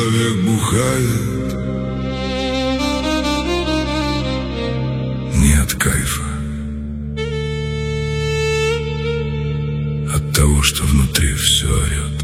Человек бухает не от кайфа, от того, что внутри все орет.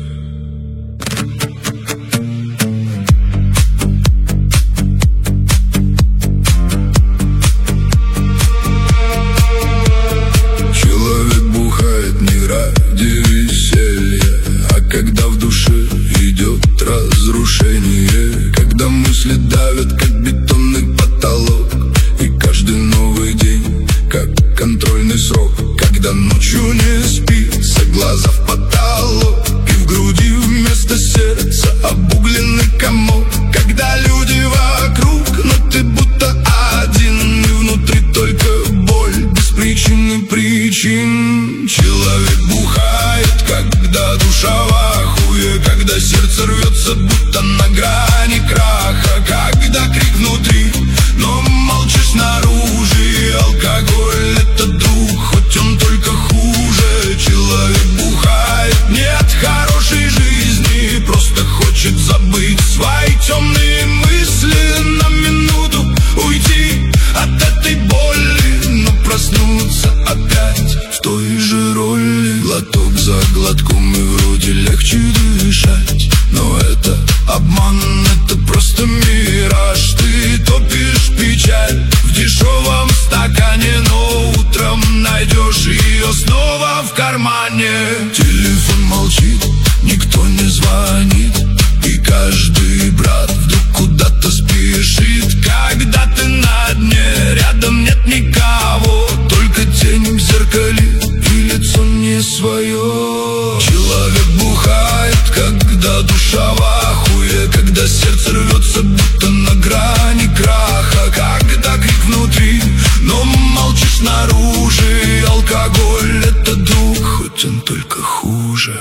Человек бухает не ради веселья, а когда в душе идет разрушение, когда мысли давят, как бетонный потолок, и каждый новый день, как контрольный срок, когда ночью не спится, глаза в потолок, и в груди вместо сердца обугленный комок, когда люди вокруг, но ты будто один, и внутри только боль без причины причин. Человек бухает, когда душа в ахуе, когда сердце рвется, будто на грани краха, когда крик внутри, но молчишь снаружи. Алкоголь — это друг, хоть он только хуже. Человек бухает не от хорошей жизни, просто хочет забыть свои темные мысли, на минуту уйти от этой боли, но проснуться опять в той же роли. Глоток за глотком, и вроде легче дышать, но это обман, это просто мираж. Ты топишь печаль в дешевом стакане, но утром найдешь ее снова в кармане. Телефон молчит, никто не звонит, и каждый брат вдруг куда-то спешит. Когда ты на дне, рядом нет никого, только тень в зеркале и лицо не свое. Человек бухает, когда душа в ахуе, когда сердце рвется, будто на грани краха, когда крик внутри, но молчишь снаружи. Алкоголь — это друг, хоть он только хуже.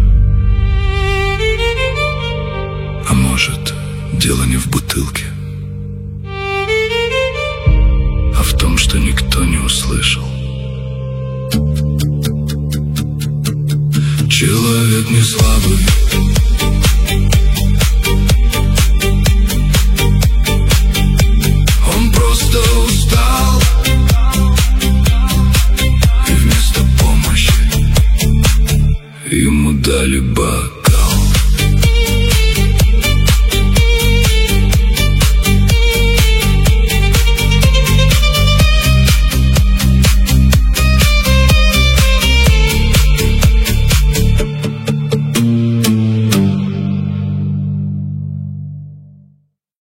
А может, дело не в бутылке, а в том, что никто не услышал. Человек не слабый, он просто устал, и вместо помощи ему дали бак.